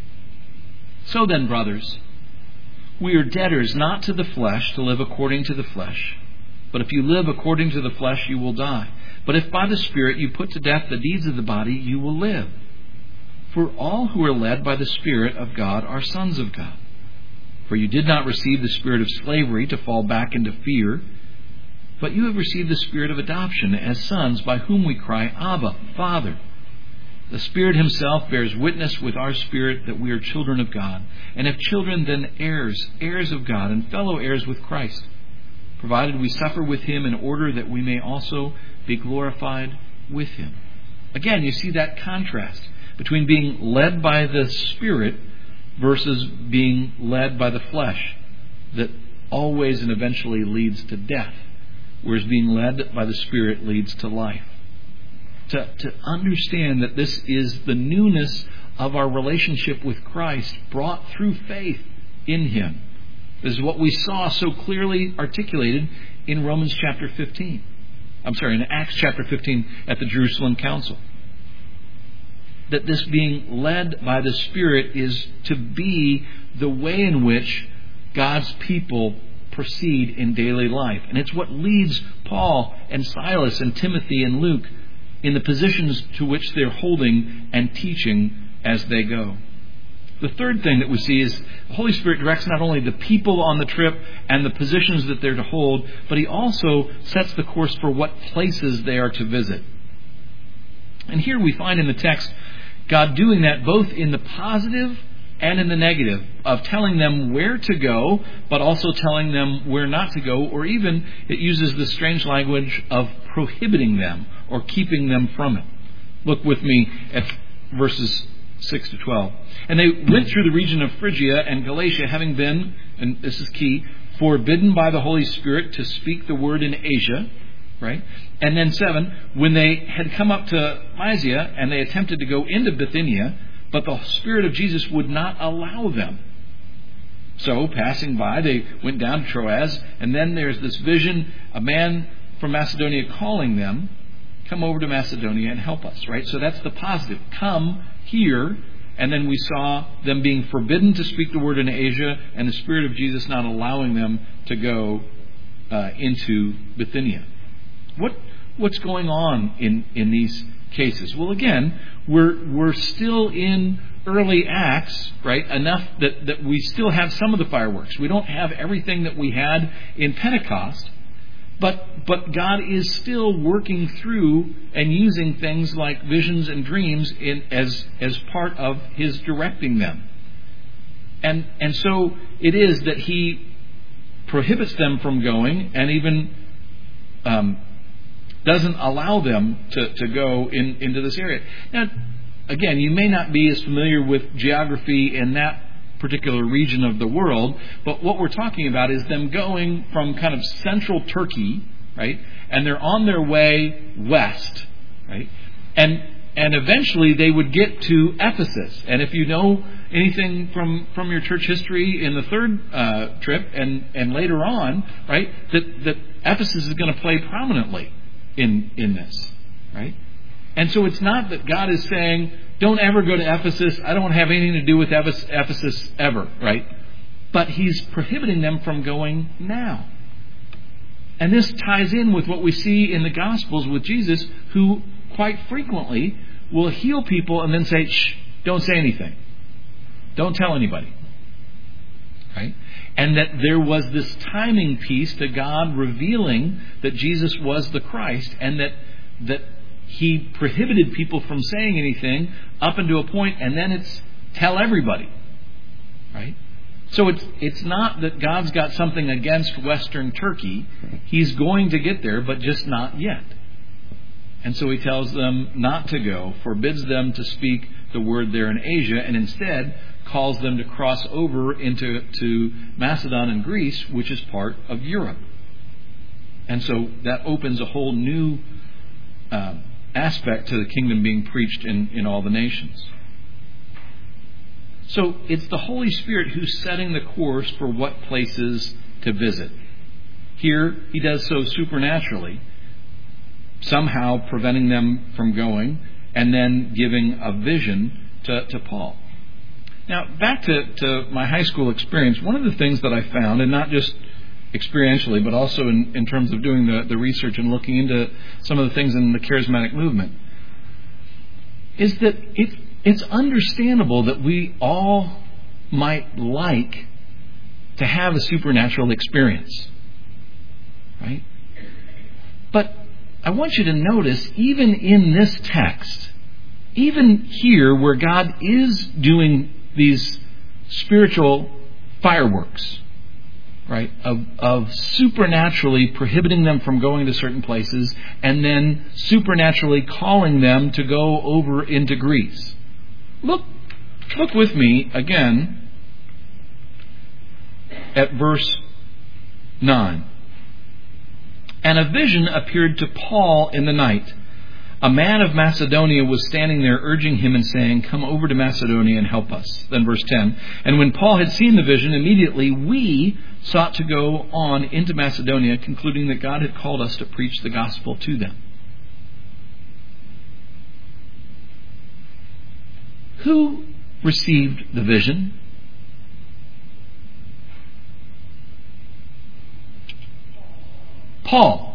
S1: So then, brothers, we are debtors not to the flesh to live according to the flesh. But if you live according to the flesh, you will die. But if by the Spirit you put to death the deeds of the body, you will live. For all who are led by the Spirit of God are sons of God. For you did not receive the spirit of slavery to fall back into fear, but you have received the spirit of adoption as sons, by whom we cry, Abba, Father. The Spirit Himself bears witness with our spirit that we are children of God. And if children, then heirs, heirs of God, and fellow heirs with Christ, provided we suffer with Him in order that we may also be glorified with Him. Again, you see that contrast between being led by the Spirit versus being led by the flesh that always and eventually leads to death, whereas being led by the Spirit leads to life. To, to understand that this is the newness of our relationship with Christ brought through faith in Him. This is what we saw so clearly articulated in Romans chapter fifteen. I'm sorry, in Acts chapter fifteen at the Jerusalem Council. That this being led by the Spirit is to be the way in which God's people proceed in daily life. And it's what leads Paul and Silas and Timothy and Luke in the positions to which they're holding and teaching as they go. The third thing that we see is the Holy Spirit directs not only the people on the trip and the positions that they're to hold, but He also sets the course for what places they are to visit. And here we find in the text God doing that both in the positive and in the negative, of telling them where to go, but also telling them where not to go, or even it uses the strange language of prohibiting them or keeping them from it. Look with me at verses six to twelve. And they went through the region of Phrygia and Galatia, having been, and this is key, forbidden by the Holy Spirit to speak the word in Asia. Right? And then seven, when they had come up to Mysia and they attempted to go into Bithynia, but the Spirit of Jesus would not allow them. So, passing by, they went down to Troas, and then there's this vision, a man from Macedonia calling them, come over to Macedonia and help us, right? So that's the positive. Come here, and then we saw them being forbidden to speak the word in Asia, and the Spirit of Jesus not allowing them to go uh, into Bithynia. What what's going on in, in these cases? Well, again, we're we're still in early Acts, right? Enough that, that we still have some of the fireworks. We don't have everything that we had in Pentecost, but but God is still working through and using things like visions and dreams in as as part of His directing them. And and so it is that He prohibits them from going, and even um, doesn't allow them to, to go in, into this area. Now, again, you may not be as familiar with geography in that particular region of the world, but what we're talking about is them going from kind of central Turkey, right? And they're on their way west, right? And and eventually they would get to Ephesus. And if you know anything from, from your church history in the third uh, trip and, and later on, right, that, that Ephesus is going to play prominently in in this, right? And so it's not that God is saying, don't ever go to Ephesus. I don't want to have anything to do with Ephesus ever, right? But He's prohibiting them from going now. And this ties in with what we see in the Gospels with Jesus, who quite frequently will heal people and then say, shh, don't say anything. Don't tell anybody. Right? And that there was this timing piece to God revealing that Jesus was the Christ, and that that He prohibited people from saying anything up until a point, and then it's tell everybody. Right? So it's it's not that God's got something against Western Turkey. He's going to get there, but just not yet. And so He tells them not to go, forbids them to speak the word there in Asia, and instead calls them to cross over into to Macedon and Greece, which is part of Europe. And so that opens a whole new uh, aspect to the kingdom being preached in, in all the nations. So it's the Holy Spirit who's setting the course for what places to visit. Here, He does so supernaturally, somehow preventing them from going, and then giving a vision to, to Paul. Now, back to, to my high school experience, one of the things that I found, and not just experientially, but also in, in terms of doing the, the research and looking into some of the things in the charismatic movement, is that it, it's understandable that we all might like to have a supernatural experience. Right? But I want you to notice, even in this text, even here where God is doing these spiritual fireworks, right, of, of supernaturally prohibiting them from going to certain places and then supernaturally calling them to go over into Greece. Look, look with me again at verse nine. And a vision appeared to Paul in the night. A man of Macedonia was standing there urging him and saying, come over to Macedonia and help us. Then verse ten. And when Paul had seen the vision, immediately we sought to go on into Macedonia, concluding that God had called us to preach the gospel to them. Who received the vision? Paul.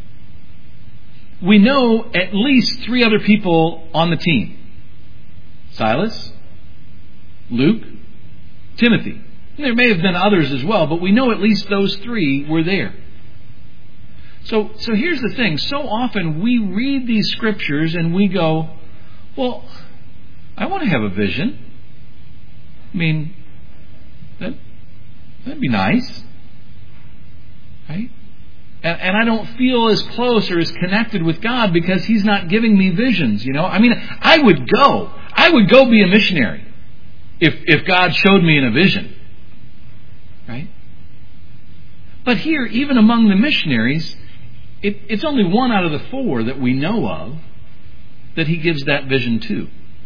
S1: We know at least three other people on the team. Silas, Luke, Timothy. And there may have been others as well, but we know at least those three were there. So, so here's the thing. So often we read these scriptures and we go, well, I want to have a vision. I mean, that, that'd be nice. Right? And, and I don't feel as close or as connected with God because He's not giving me visions, you know. I mean, I would go. I would go be a missionary if, if God showed me in a vision. Right? But here, even among the missionaries, it, it's only one out of the four that we know of that He gives that vision to.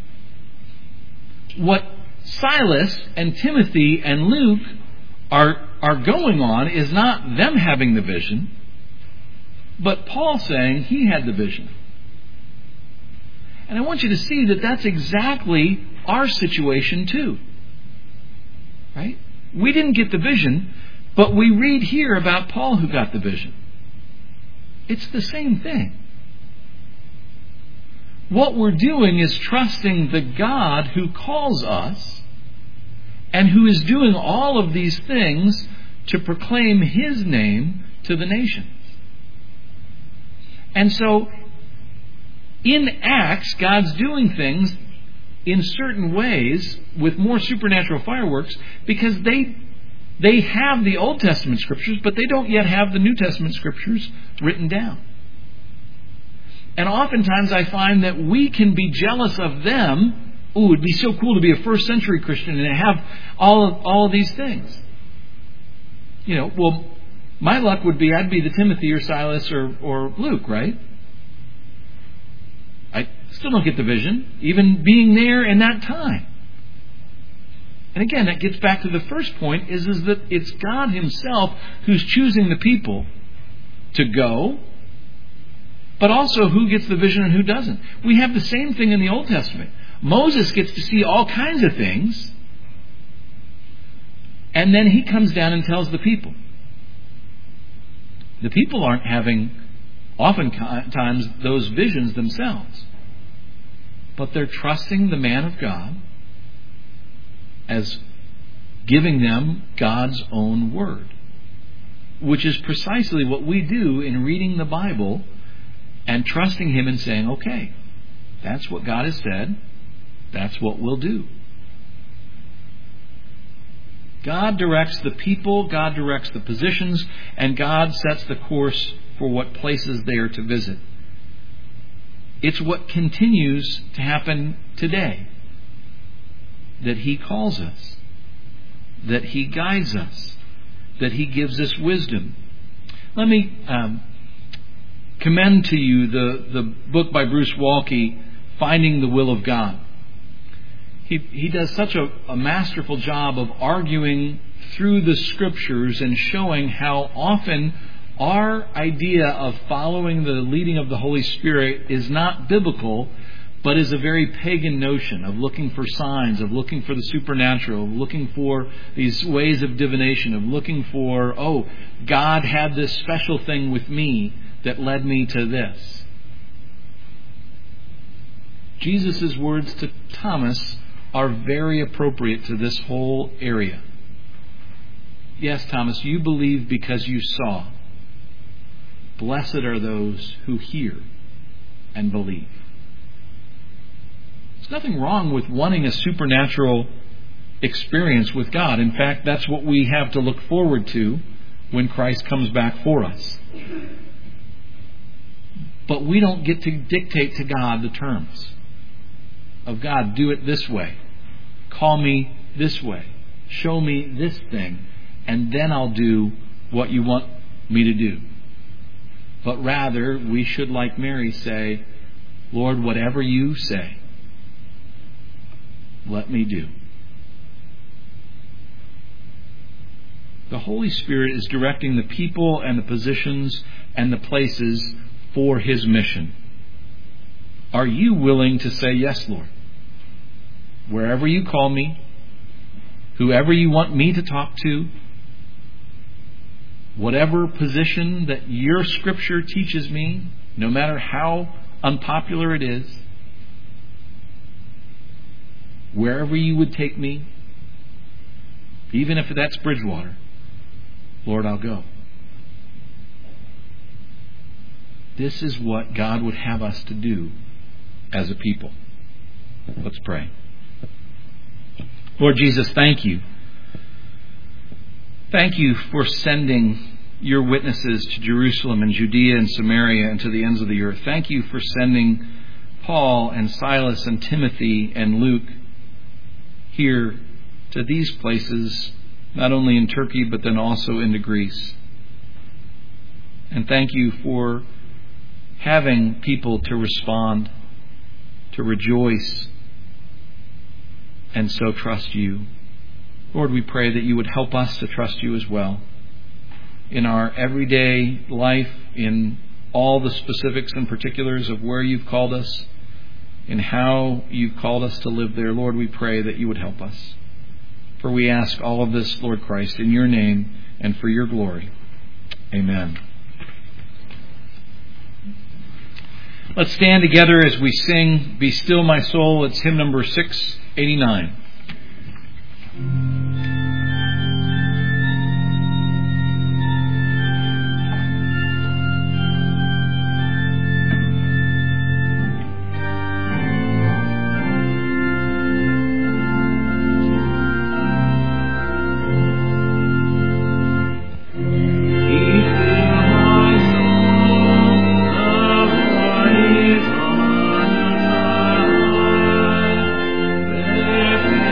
S1: What Silas and Timothy and Luke are, are going on is not them having the vision, but Paul saying he had the vision. And I want you to see that that's exactly our situation too. Right? We didn't get the vision, but we read here about Paul who got the vision. It's the same thing. What we're doing is trusting the God who calls us and who is doing all of these things to proclaim His name to the nations. And so, in Acts, God's doing things in certain ways with more supernatural fireworks because they they have the Old Testament scriptures, but they don't yet have the New Testament scriptures written down. And oftentimes I find that we can be jealous of them. Ooh, it'd be so cool to be a first century Christian and have all of, all of these things. You know, well, my luck would be I'd be the Timothy or Silas or, or Luke, right? I still don't get the vision, even being there in that time. And again, that gets back to the first point, is, is that it's God Himself who's choosing the people to go, but also who gets the vision and who doesn't. We have the same thing in the Old Testament. Moses gets to see all kinds of things, and then he comes down and tells the people. The people aren't having oftentimes those visions themselves. But they're trusting the man of God as giving them God's own word, which is precisely what we do in reading the Bible and trusting Him and saying, okay, that's what God has said, that's what we'll do. God directs the people, God directs the positions, and God sets the course for what places they are to visit. It's what continues to happen today. That He calls us, that He guides us, that He gives us wisdom. Let me um, commend to you the, the book by Bruce Waltke, Finding the Will of God. He, he does such a, a masterful job of arguing through the Scriptures and showing how often our idea of following the leading of the Holy Spirit is not biblical, but is a very pagan notion of looking for signs, of looking for the supernatural, of looking for these ways of divination, of looking for, oh, God had this special thing with me that led me to this. Jesus' words to Thomas are very appropriate to this whole area. Yes, Thomas, you believe because you saw. Blessed are those who hear and believe. There's nothing wrong with wanting a supernatural experience with God. In fact, that's what we have to look forward to when Christ comes back for us. But we don't get to dictate to God the terms of God. Do it this way. Call me this way. Show me this thing. And then I'll do what you want me to do. But rather, we should, like Mary, say, Lord, whatever you say, let me do. The Holy Spirit is directing the people and the positions and the places for His mission. Are you willing to say, yes, Lord? Wherever you call me, whoever you want me to talk to, whatever position that your Scripture teaches me, no matter how unpopular it is, wherever you would take me, even if that's Bridgewater, Lord, I'll go. This is what God would have us to do as a people. Let's pray. Lord Jesus, thank you. Thank you for sending your witnesses to Jerusalem and Judea and Samaria and to the ends of the earth. Thank you for sending Paul and Silas and Timothy and Luke here to these places, not only in Turkey, but then also into Greece. And thank you for having people to respond, to rejoice, and so trust you. Lord, we pray that you would help us to trust you as well in our everyday life, in all the specifics and particulars of where you've called us, in how you've called us to live there. Lord, we pray that you would help us. For we ask all of this, Lord Christ, in your name and for your glory. Amen. Let's stand together as we sing Be Still My Soul. It's hymn number six eighty-nine.
S2: If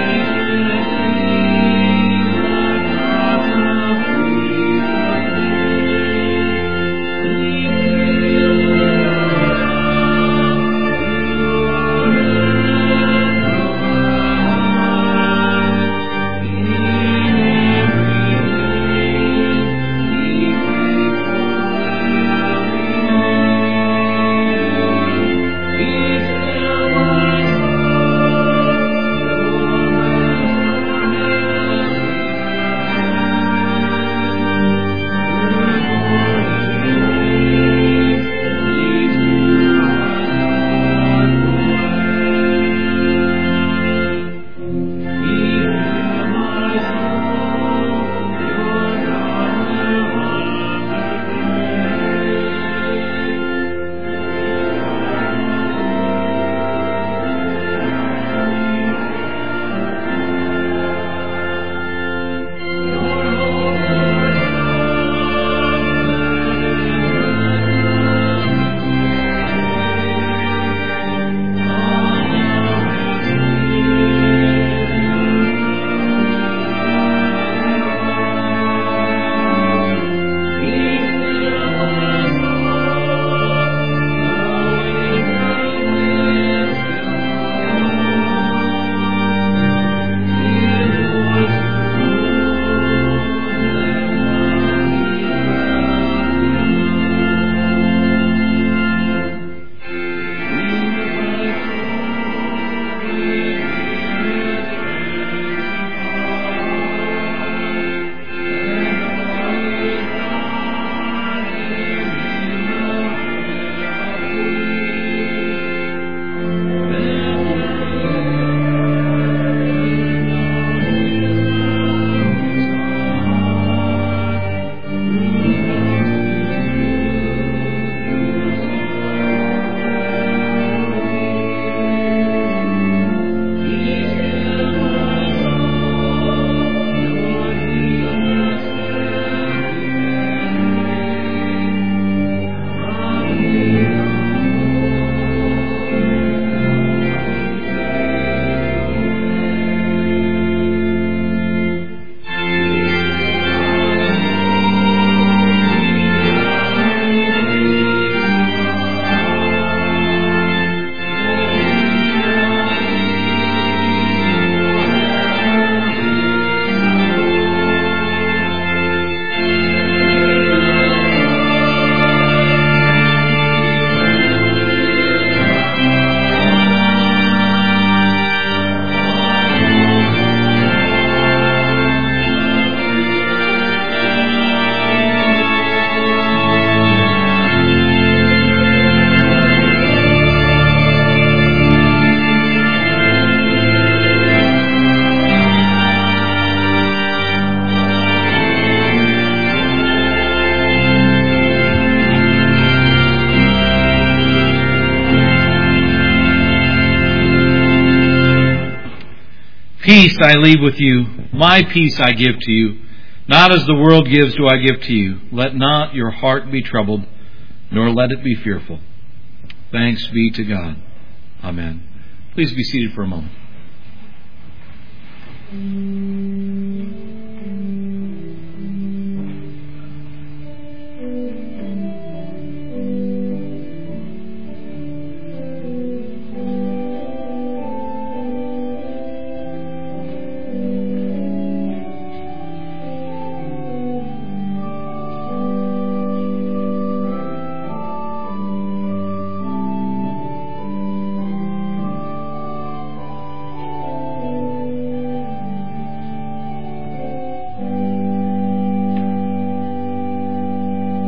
S1: Peace I leave with you, my peace I give to you. Not as the world gives do I give to you. Let not your heart be troubled, nor let it be fearful. Thanks be to God. Amen. Please be seated for a moment.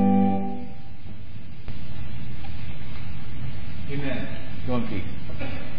S1: Amen. Go in peace.